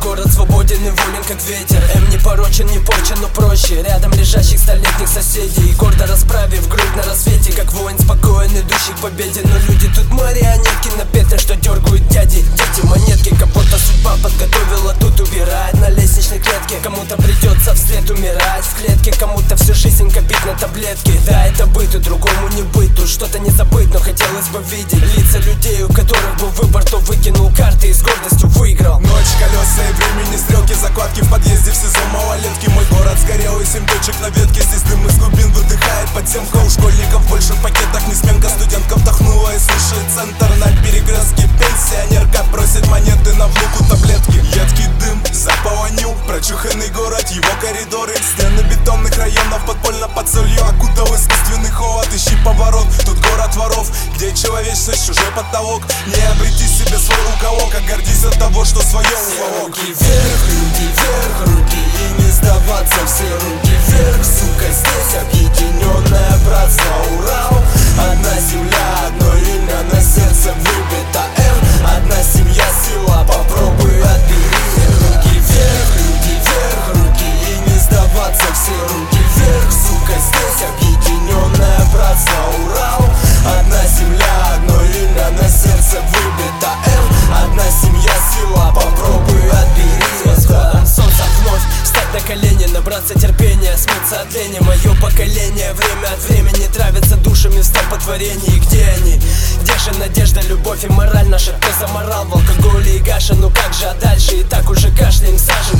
город свободен и волен, как ветер. Не порочен, не порчен, но проще рядом лежащих столетних соседей. Гордо расправив грудь на рассвете, как воин спокоен, идущий к победе. Но люди тут марионетки на петле, что дергают дяди. Дети монетки, кого-то судьба подготовила тут убирает на лестничной клетке. Кому-то придется вслед умирать в клетке, кому-то всю жизнь копить на таблетки. Да, это быт, и другому не быть. Тут что-то не забыть, но хотелось бы видеть лица людей, у которых был выбор, то выкинул карты и с гордостью выиграл. Ночь, колеса и времени, стрелки, закладки в подъезде, в СИЗО малолетки. Мой город сгорел и 7 точек на ветке. Здесь дым из глубин выдыхает подземка. У школьников больше в пакетах несменка. Студентка вдохнула и слушает центр на перекрестке. Пенсионерка просит монеты, на внуку таблетки. Едкий дым заполонил прочуханный город, его коридоры. Стены бетонных районов подпольно под солью окутал искусственный холод. Ищи поворот, тут город воров, где человечность чужой потолок. Не обрети себе свой уголок, а гордись от того, что свое уволок. Руки вверх, люди вверх, руки и не сдаваться. Все руки вверх, сука, здесь объединенное братство. Урал, одна земля, одно имя на сердце выбито М. Одна семья, сила, попробуй отбери. Руки вверх, люди вверх, руки и не сдаваться. Все руки вверх, сука, здесь объединенное братство. Урал, одна земля, одно имя на сердце выбито М. Одна семья, сила, попробуй отбери. С восходом солнца вновь встать на колени, набраться терпения, смыться от лени. Мое поколение время от времени травится душами в столпотворении. Где они? Где же надежда, любовь и мораль наша? Кто заморал в алкоголе и гаше? Ну как же, а дальше и так уже кашляем, сажем.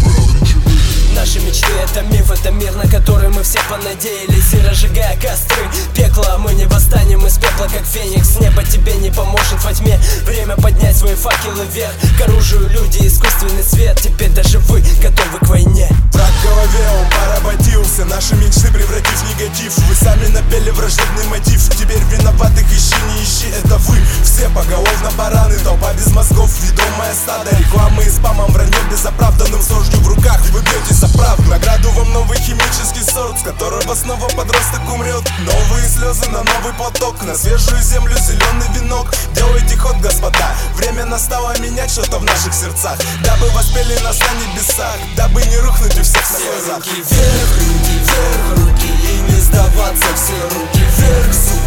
Наши мечты — это миф, это мир, на который мы все понадеялись. И разжигая костры пекла, мы не восстанем из пепла, как феникс. Небо тебе не поможет во тьме. Время поднять свои факелы вверх. К оружию люди, искусственный свет. Теперь даже вы готовы к войне. Враг в голове, он поработился, наши мечты превратив в негатив. Вы сами напели враждебный мотив. Теперь виноватых ищи, не ищи, это вы. Все поголовно бараны, толпа без мозгов, ведомое стадо. Рекламы и спамом, враньем безоправданным, с рожью в руках вы бьетесь за правду. Награду вам новый химический сорт, с которого снова подросток умрет. Новые слезы на новый поток, на свежую землю зеленый венок. Делайте ход, господа, время настало менять что-то в наших сердцах. Дабы воспели нас на небесах, дабы не рухнуть у всех на глазах. Руки вверх, люди вверх, руки и не сдаваться. Все руки вверх, сука.